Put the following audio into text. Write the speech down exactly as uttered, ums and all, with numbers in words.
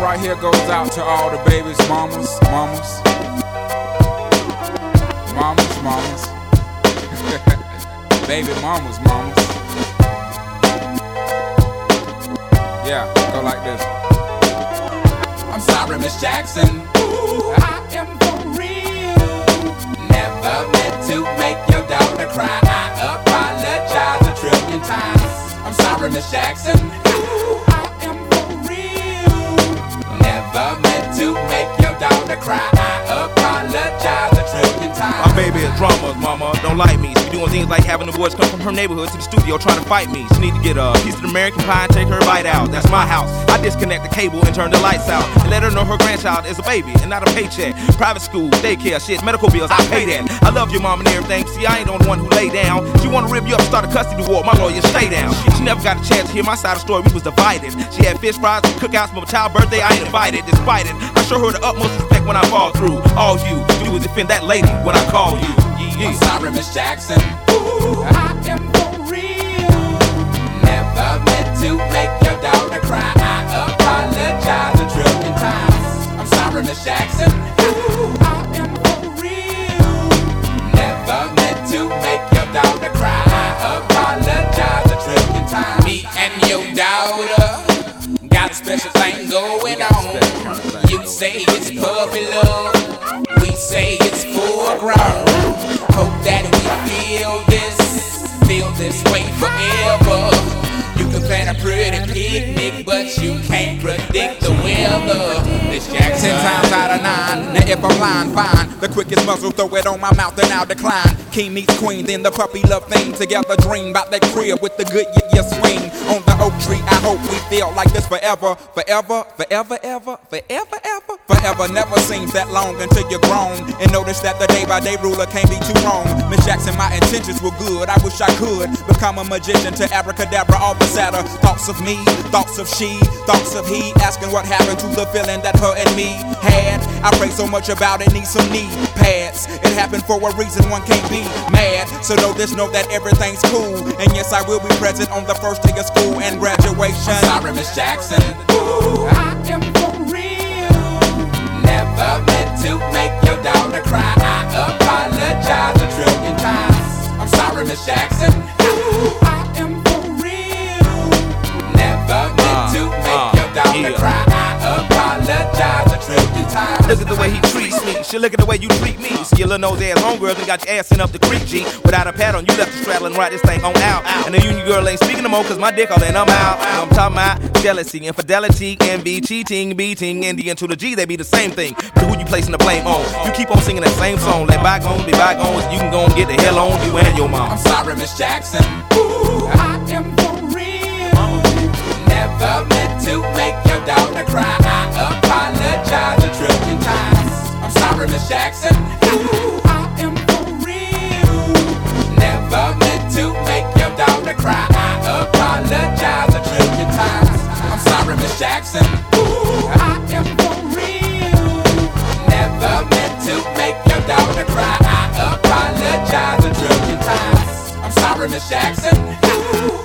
right here goes out to all the babies, mamas, mamas, mamas, mamas, baby mamas, mamas. Yeah, go like this. I'm sorry, Miss Jackson. Ooh, I am for real. Never meant to make your daughter cry. I apologize a trillion times. I'm sorry, Miss Jackson. Ooh, I am for real. Never meant to make your daughter cry. I apologize a trillion times. My baby is drama, mama, don't like me. She doing things like having the boys come from her neighborhood to the studio trying to fight me. She need to get a piece of American pie and take her bite out. That's my house. I disconnect the cable and turn the lights out and let her know her grandchild is a baby and not a paycheck. Private school, daycare, shit, medical bills, I pay that. I love your mom and everything. See, I ain't the one who lay down. She wanna rip you up and start a custody war. My lawyer, stay down. She never got a chance to hear my side of the story. We was divided. She had fish fries and cookouts for my child's birthday. I ain't invited. Despite it, I show her the utmost respect when I fall through. All you do is defend that lady when I call you. I'm sorry, Miss Jackson. Ooh, I am for real. Never meant to make your daughter cry. I apologize a trillion times. I'm sorry, Miss Jackson. Ooh, I am for real. Never meant to make your daughter cry. I apologize a trillion times. Me and your daughter got a special thing going on. You say it's puppy love, we say it's full grown. Hope that we feel this, feel this way forever. You can plan a pretty picnic, but you can't predict the weather. Miss Jackson. Ten times out of nine, now if I'm lying, fine. The quickest muzzle, throw it on my mouth and I'll decline. King meets queen, then the puppy love thing. Together dream about that crib with the good yeah, yeah swing. On the oak tree, I hope we feel like this forever. Forever, forever, ever, forever, ever. Forever never seems that long until you're grown. And notice that the day by day ruler can't be too wrong. Miss Jackson, my intentions were good. I wish I could become a magician to abracadabra all the sadder. Thoughts of me, thoughts of she, thoughts of he. Asking what happened to the feeling that her and me had. I pray so much about it, need some knee pads. It happened for a reason, one can't be mad. So know this, know that everything's cool. And yes, I will be present on the first day of school and graduation. I'm sorry, Miss Jackson. Ooh, I am for real. Never meant to make your daughter cry. I apologize a trillion times. I'm sorry, Miss Jackson. Ooh, I am for real. Never meant to make your daughter cry. I apologize a trillion times. Look at the way he treats me. Shit, look at the way you treat me. See your little nose ass homegirls and got your ass sent up the creek, G. Without a pad on, you left the straddle and ride this thing on out. And the union girl ain't speaking no more, cause my dick all in, I'm out. I'm talking about jealousy, infidelity, envy, cheating, beating, and the N to the G, they be the same thing. But who you placing the blame on? You keep on singing that same song. Let bygones be bygones, you can go and get the hell on you and your mom. I'm sorry, Miss Jackson. Ooh, I am for real. Never meant to make your daughter cry. I apologize a trillion times. I'm sorry, Miss Jackson. Ooh, I am for real. Never meant to make your daughter cry. I apologize a trillion times. I'm sorry, Miss Jackson. Ooh, I am for real. Never meant to make your daughter cry. I apologize a trillion times. I'm sorry, Miss Jackson. Ooh,